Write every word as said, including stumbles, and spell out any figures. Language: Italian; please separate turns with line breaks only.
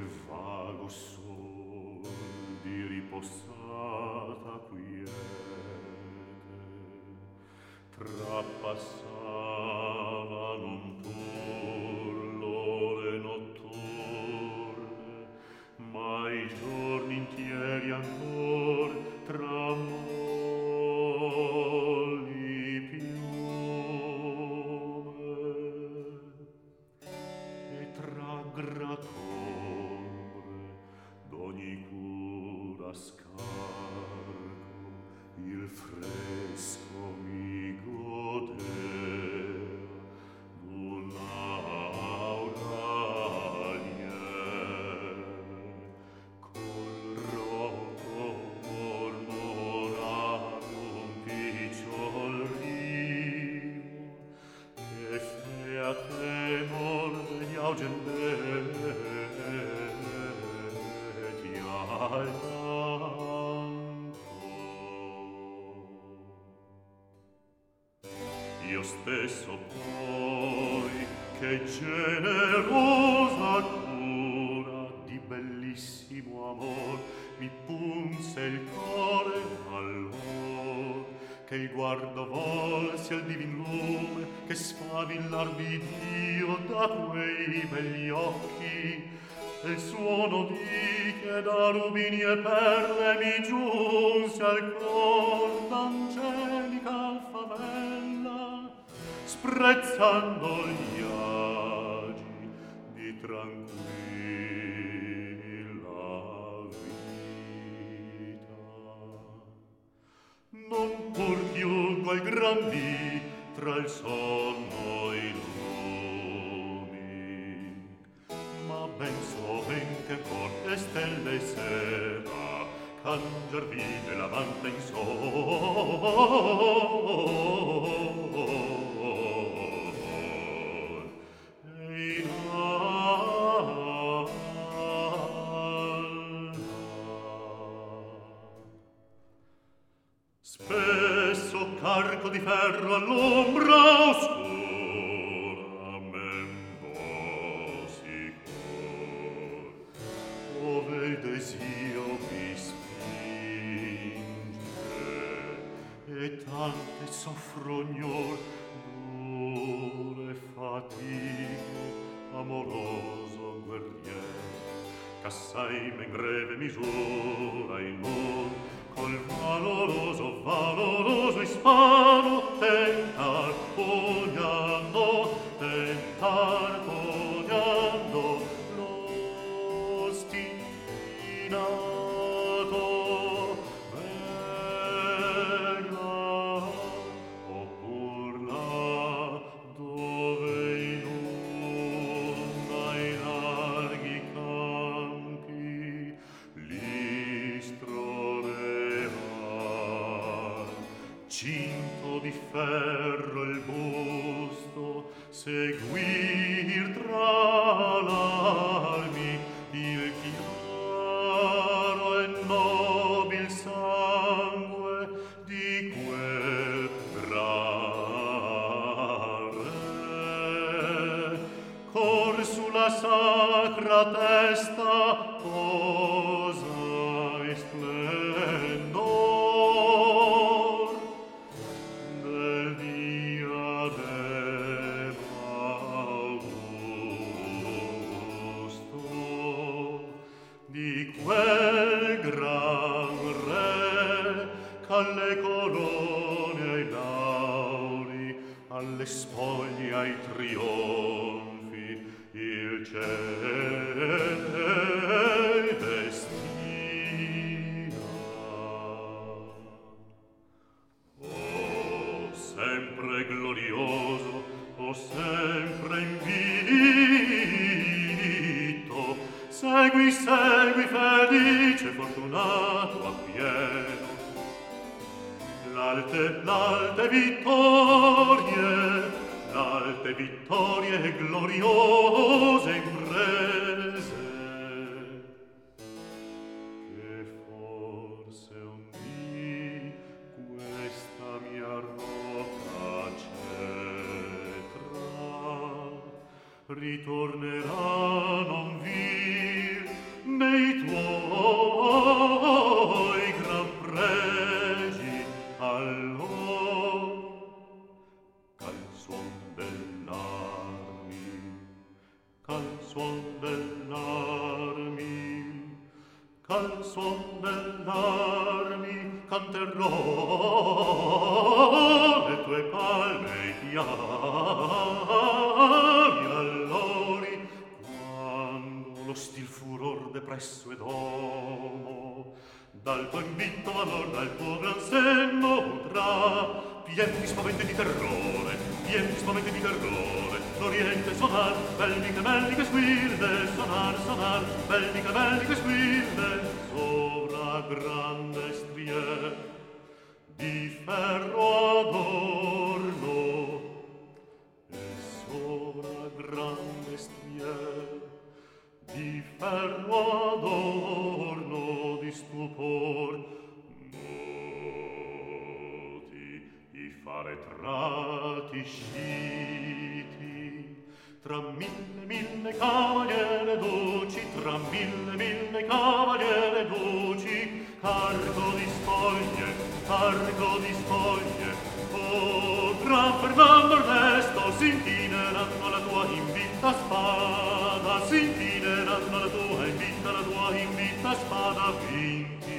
vago sol di riposata quiete trapassavano un turlo le notturne, ma i giorni intieri ancor tra molli piume e tra gratombre d'ogni cura scarco il fresco mi godea d'un'aura lieve col roco mormorarum picciol rivo che fea temor degli augendeti al io stesso poi che generosa cura di bellissimo amor mi punse il core allor che il guardo volsi al divin lume che sfavillar v'Iddio da quei begli occhi e il suono di che da rubini e perle mi giunse al cor d'angelica favella sprezzando gli agi di tranquilla vita. Non pur chiudo al gran dì tra il sonno e i lumi, ma ben sovente corte stelle e sera cangiar vide la vanta in sol e in alba. Spesso carco di ferro all'ombra oscura membosicor ove il desio mi spinge e tante soffrognor dure fatiche amoroso guerrier ch'assai men greve misura il mur col valoroso valoroso ispano tentar pugnando tentar pugnando l'ostinato veglia oppur là dove inunda i larghi campi l'istro real cinto di ferro il busto seguir tra l'armi il chiaro e nobil sangue di quel gran re cor sulla sacra testa posa e splendor del diadema augusto di quel gran re c'alle corone ai lauri alle spoglie ai trionfi il ciel vestia. Oh, sempre glorioso, oh, sempre invito, segui, segui, felice, fortunato, appieno l'alte, l'alte vittorie, l'alte vittorie gloriose imprese, che forse un dì questa mia roca cetra ritornerà non vir C'al suon dell'armi canterò le tue palme i chiari allori, quando lo stil furor depresso ed homo dal tuo invito valor, dal tuo gran senno udrà, pien di spavento e di terrore, pien di spavento e di terrore, l'oriente sonar, belliche, belliche squille, sonar, sonar, belliche, belliche squille, sovra grande strie di ferro adorno, e sovra grande strie di ferro adorno, di stupor moti, i faretrati sciti, tra mille mille cavaliere duci, tra mille mille cavaliere duci, cargo di spoglie, cargo di spoglie, oh, tra Fernando Ernesto s'inchineranno la tua invita spada, s'inchineranno la tua invita, la tua invita spada, vinti